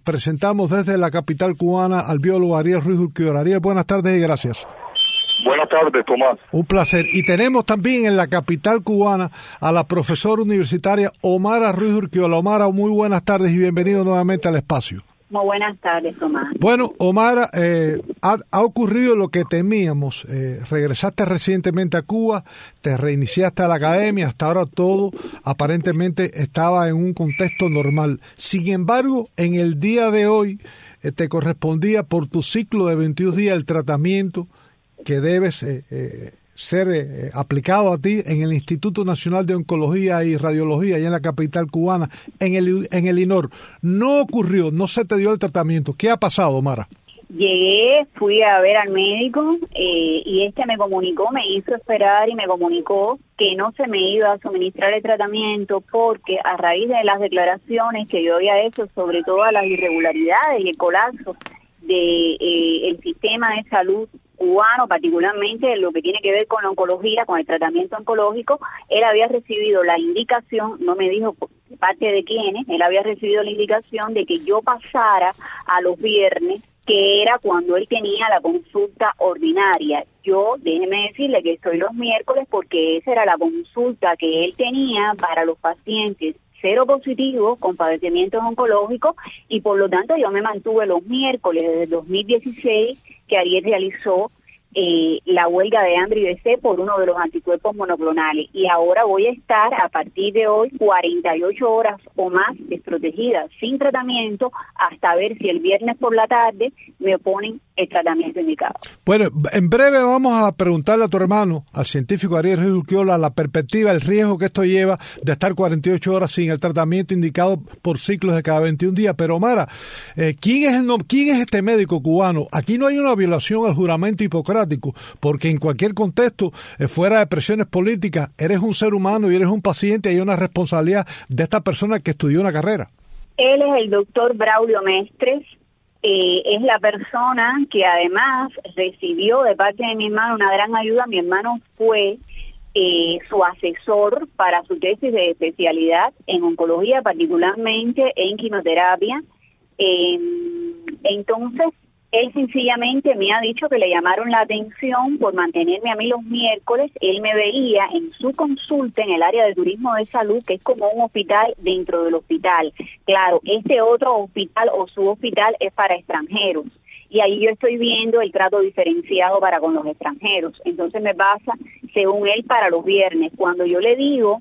presentamos desde la capital cubana al biólogo Ariel Ruiz Urquiola. Ariel, buenas tardes y gracias. Buenas tardes, Tomás. Un placer. Y tenemos también en la capital cubana a la profesora universitaria Omara Ruiz Urquiola. Omara, muy buenas tardes y bienvenido nuevamente al espacio. Muy buenas tardes, Tomás. Bueno, Omara, ha ocurrido lo que temíamos. Regresaste recientemente a Cuba, te reiniciaste a la academia, hasta ahora todo aparentemente estaba en un contexto normal. Sin embargo, en el día de hoy te correspondía por tu ciclo de 21 días el tratamiento que debes ser aplicado a ti en el Instituto Nacional de Oncología y Radiología, allá en la capital cubana, en el INOR. No ocurrió, no se te dio el tratamiento. ¿Qué ha pasado, Omara? Llegué, fui a ver al médico y me comunicó, me hizo esperar y me comunicó que no se me iba a suministrar el tratamiento porque a raíz de las declaraciones que yo había hecho sobre todas las irregularidades y el colapso el sistema de salud cubano, particularmente lo que tiene que ver con la oncología, con el tratamiento oncológico, él había recibido la indicación, no me dijo de parte de quiénes, él había recibido la indicación de que yo pasara a los viernes, que era cuando él tenía la consulta ordinaria. Yo, déjeme decirle que estoy los miércoles porque esa era la consulta que él tenía para los pacientes seropositivos con padecimientos oncológicos y por lo tanto yo me mantuve los miércoles desde 2016 que Ariel realizó la huelga de hambre y de sed por uno de los anticuerpos monoclonales y ahora voy a estar a partir de hoy 48 horas o más desprotegida sin tratamiento hasta ver si el viernes por la tarde me ponen el tratamiento indicado. Bueno, en breve vamos a preguntarle a tu hermano, al científico Ariel Ruiz Urquiola, la perspectiva, el riesgo que esto lleva de estar 48 horas sin el tratamiento indicado por ciclos de cada 21 días. Pero Omara, ¿quién es este médico cubano? Aquí no hay una violación al juramento hipocrático, porque en cualquier contexto, fuera de presiones políticas, eres un ser humano y eres un paciente y hay una responsabilidad de esta persona que estudió una carrera. Él es el doctor Braulio Mestres. Es la persona que además recibió de parte de mi hermano una gran ayuda. Mi hermano fue su asesor para su tesis de especialidad en oncología, particularmente en quimioterapia. Entonces, él sencillamente me ha dicho que le llamaron la atención por mantenerme a mí los miércoles. Él me veía en su consulta en el área de turismo de salud, que es como un hospital dentro del hospital. Claro, este otro hospital o su hospital es para extranjeros. Y ahí yo estoy viendo el trato diferenciado para con los extranjeros. Entonces me pasa, según él, para los viernes. Cuando yo le digo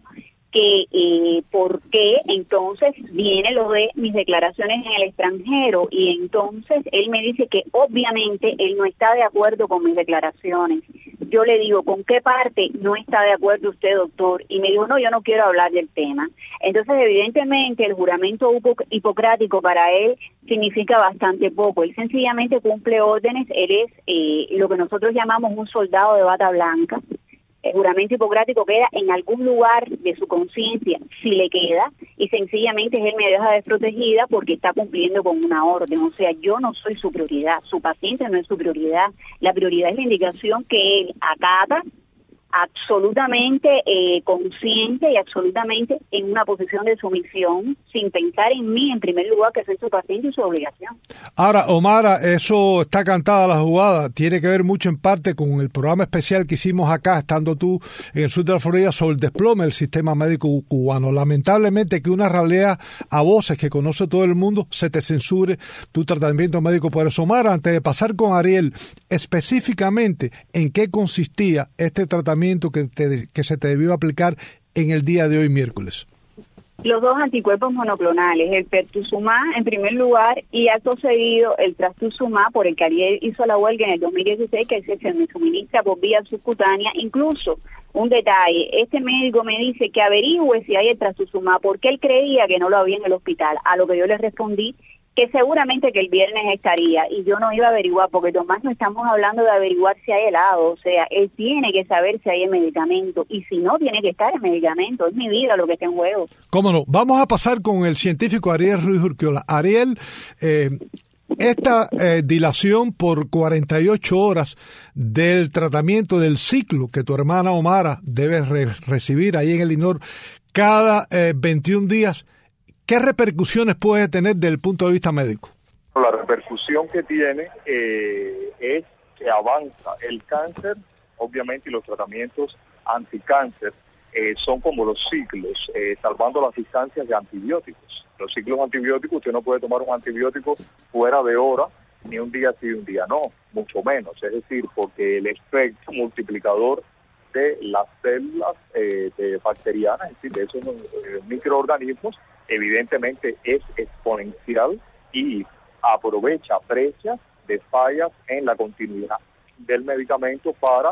que por qué entonces viene lo de mis declaraciones en el extranjero y entonces él me dice que obviamente él no está de acuerdo con mis declaraciones. Yo le digo, ¿con qué parte no está de acuerdo usted, doctor? Y me dijo, no, yo no quiero hablar del tema. Entonces, evidentemente, el juramento hipocrático para él significa bastante poco. Él sencillamente cumple órdenes, él es lo que nosotros llamamos un soldado de bata blanca. El juramento hipocrático queda en algún lugar de su conciencia, si le queda, y sencillamente él me deja desprotegida porque está cumpliendo con una orden. O sea, yo no soy su prioridad, su paciente no es su prioridad. La prioridad es la indicación que él acata, absolutamente consciente y absolutamente en una posición de sumisión, sin pensar en mí en primer lugar, que soy su paciente y su obligación. Ahora, Omara, eso está cantada la jugada, tiene que ver mucho en parte con el programa especial que hicimos acá, estando tú en el sur de la Florida, sobre el desplome del sistema médico cubano. Lamentablemente que una realidad a voces que conoce todo el mundo se te censure tu tratamiento médico. Por eso, Omara, antes de pasar con Ariel, específicamente, ¿en qué consistía este tratamiento que se te debió aplicar en el día de hoy, miércoles? Los dos anticuerpos monoclonales, el pertuzumab en primer lugar y acto seguido el trastuzumab, por el que Ariel hizo la huelga en el 2016, que se me suministra por vía subcutánea. Incluso, un detalle, este médico me dice que averigüe si hay el trastuzumab, porque él creía que no lo había en el hospital, a lo que yo le respondí que seguramente que el viernes estaría, y yo no iba a averiguar, porque Tomás, no estamos hablando de averiguar si hay helado, o sea, él tiene que saber si hay el medicamento, y si no, tiene que estar el medicamento, es mi vida lo que está en juego. ¿Cómo no? Vamos a pasar con el científico Ariel Ruiz Urquiola. Ariel, esta dilación por 48 horas del tratamiento del ciclo que tu hermana Omara debe recibir ahí en el INOR cada 21 días, ¿qué repercusiones puede tener desde el punto de vista médico? La repercusión que tiene es que avanza el cáncer, obviamente, y los tratamientos anticáncer son como los ciclos, salvando las distancias de antibióticos. Los ciclos antibióticos, usted no puede tomar un antibiótico fuera de hora, ni un día sí y un día no, mucho menos. Es decir, porque el efecto multiplicador de las células bacterianas, es decir, de esos microorganismos, evidentemente es exponencial y aprovecha brechas de fallas en la continuidad del medicamento para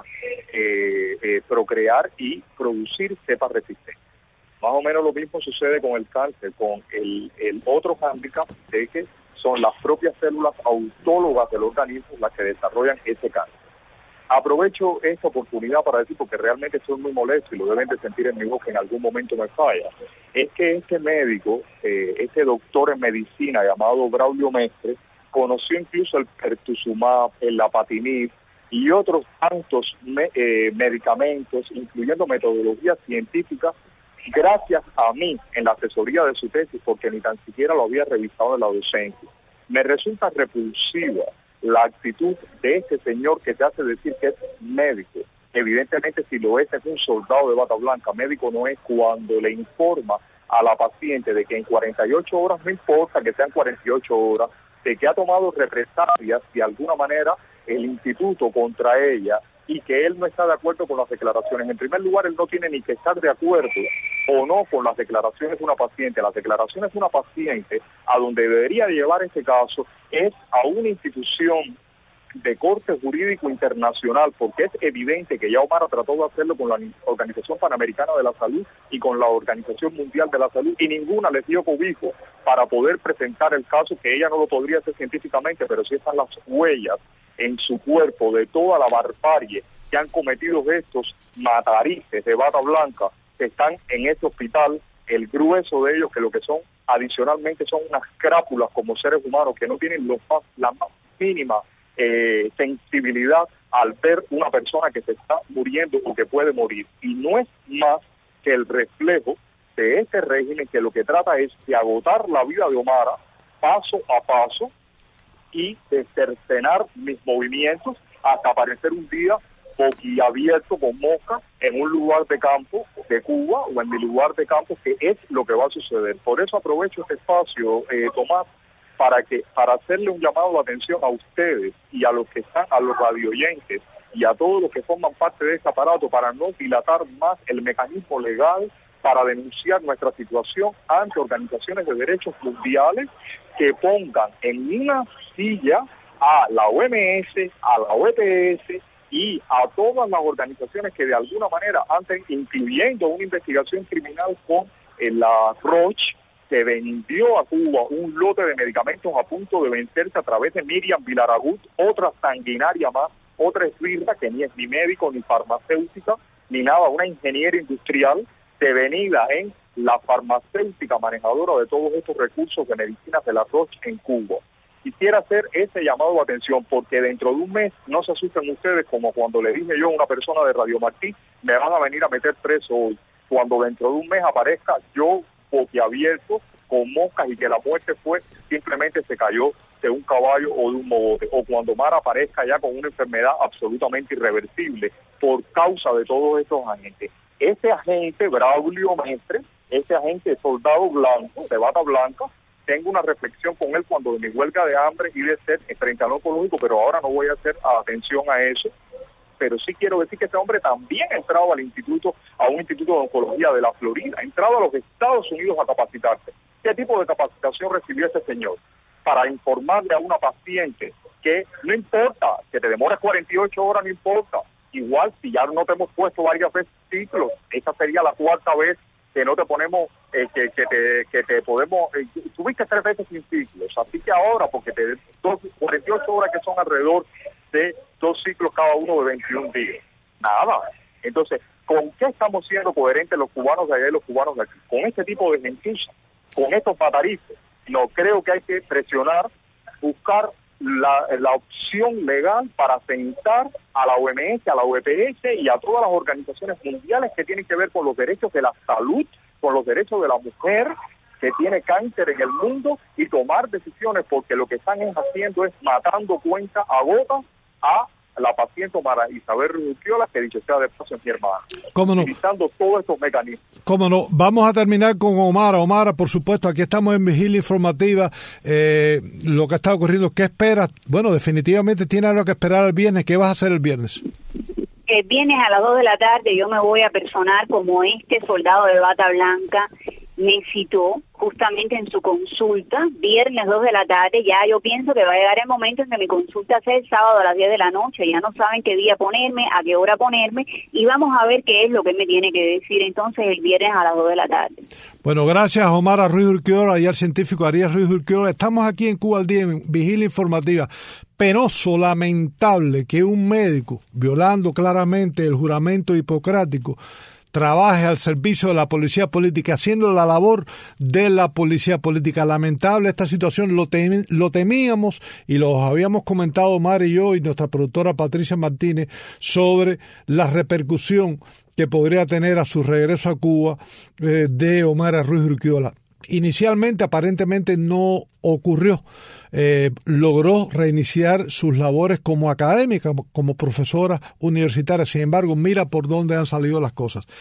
procrear y producir cepas resistentes. Más o menos lo mismo sucede con el cáncer, con el otro hándicap de que son las propias células autólogas del organismo las que desarrollan ese cáncer. Aprovecho esta oportunidad para decir, porque realmente estoy muy molesto y lo deben de sentir en mi voz que en algún momento me falla, es que este médico, este doctor en medicina llamado Braulio Mestre, conoció incluso el pertuzumab, el lapatinib y otros tantos medicamentos, incluyendo metodologías científicas, gracias a mí en la asesoría de su tesis, porque ni tan siquiera lo había revisado en la docencia. Me resulta repulsiva la actitud de este señor que te hace decir que es médico. Evidentemente, si lo es un soldado de bata blanca. Médico no es cuando le informa a la paciente de que en 48 horas, no importa que sean 48 horas, de que ha tomado represalias de alguna manera el instituto contra ella y que él no está de acuerdo con las declaraciones. En primer lugar, él no tiene ni que estar de acuerdo o no con las declaraciones de una paciente. Las declaraciones de una paciente a donde debería llevar este caso es a una institución de corte jurídico internacional, porque es evidente que ya Omar trató de hacerlo con la Organización Panamericana de la Salud y con la Organización Mundial de la Salud, y ninguna les dio cobijo para poder presentar el caso, que ella no lo podría hacer científicamente, pero sí están las huellas en su cuerpo de toda la barbarie que han cometido estos matarices de bata blanca que están en este hospital, el grueso de ellos que lo que son adicionalmente son unas crápulas como seres humanos que no tienen la más mínima sensibilidad al ver una persona que se está muriendo o que puede morir. Y no es más que el reflejo de este régimen que lo que trata es de agotar la vida de Omar paso a paso y de cercenar mis movimientos hasta aparecer un día boquiabierto con mosca en un lugar de campo de Cuba o en mi lugar de campo, que es lo que va a suceder. Por eso aprovecho este espacio, Tomás, para hacerle un llamado de atención a ustedes y a los que están, a los radioyentes y a todos los que forman parte de este aparato, para no dilatar más el mecanismo legal para denunciar nuestra situación ante organizaciones de derechos mundiales que pongan en una silla a la OMS, a la OPS y a todas las organizaciones que de alguna manera andan incluyendo una investigación criminal con la Roche, que vendió a Cuba un lote de medicamentos a punto de vencerse a través de Miriam Vilaragut, otra sanguinaria más, otra esbirra que ni es ni médico, ni farmacéutica, ni nada, una ingeniera industrial devenida en la farmacéutica manejadora de todos estos recursos de medicinas de la Roche en Cuba. Quisiera hacer ese llamado de atención, porque dentro de un mes no se asusten ustedes como cuando le dije yo a una persona de Radio Martí, me van a venir a meter preso hoy. Cuando dentro de un mes aparezca yo boquiabierto con moscas y que la muerte fue simplemente se cayó de un caballo o de un mogote, o cuando Mara aparezca ya con una enfermedad absolutamente irreversible por causa de todos estos agentes. Ese agente Braulio Mestre, ese agente soldado blanco, de bata blanca, tengo una reflexión con él cuando de mi huelga de hambre y de sed frente al oncológico, pero ahora no voy a hacer atención a eso. Pero sí quiero decir que este hombre también ha entrado a un instituto de oncología de la Florida, ha entrado a los Estados Unidos a capacitarse. ¿Qué tipo de capacitación recibió ese señor? Para informarle a una paciente que no importa, que te demores 48 horas, no importa. Igual, si ya no te hemos puesto varias veces ciclos, esta sería la cuarta vez que no te ponemos, que te podemos, tuviste 3 veces sin ciclos, así que ahora, porque 48 horas que son alrededor de 2 ciclos cada uno de 21 días. Nada. Entonces, ¿con qué estamos siendo coherentes los cubanos de allá y los cubanos de aquí? Con este tipo de gentuza, con estos patarices. No, creo que hay que presionar, buscar la opción legal para sentar a la OMS, a la OPS y a todas las organizaciones mundiales que tienen que ver con los derechos de la salud, con los derechos de la mujer, que tiene cáncer en el mundo y tomar decisiones, porque lo que están haciendo es matando cuenta a gotas a la paciente Omara Isabel Ruiz Urquiola, que dicho sea de paso es mi hermana. ¿Cómo no? Utilizando todos estos mecanismos. ¿Cómo no? Vamos a terminar con Omara. Omara, por supuesto, aquí estamos en Vigilia Informativa. Lo que está ocurriendo, ¿qué esperas? Bueno, definitivamente tiene algo que esperar el viernes. ¿Qué vas a hacer el viernes? El viernes a las 2 de la tarde yo me voy a personar como este soldado de bata blanca me citó justamente en su consulta, viernes 2 de la tarde. Ya yo pienso que va a llegar el momento en que mi consulta sea el sábado a las 10 de la noche. Ya no saben qué día ponerme, a qué hora ponerme, y vamos a ver qué es lo que me tiene que decir entonces el viernes a las 2 de la tarde. Bueno, gracias Omara Ruiz Urquiola y al científico Ariel Ruiz Urquiola. Estamos aquí en Cuba al Día, en Vigilia Informativa. Penoso, lamentable que un médico, violando claramente el juramento hipocrático, trabaje al servicio de la policía política, haciendo la labor de la policía política. Lamentable esta situación, lo temíamos y lo habíamos comentado Omar y yo y nuestra productora Patricia Martínez sobre la repercusión que podría tener a su regreso a Cuba de Omar Ruiz Urquiola. Inicialmente, aparentemente no ocurrió. Logró reiniciar sus labores como académica, como profesora universitaria. Sin embargo, mira por dónde han salido las cosas.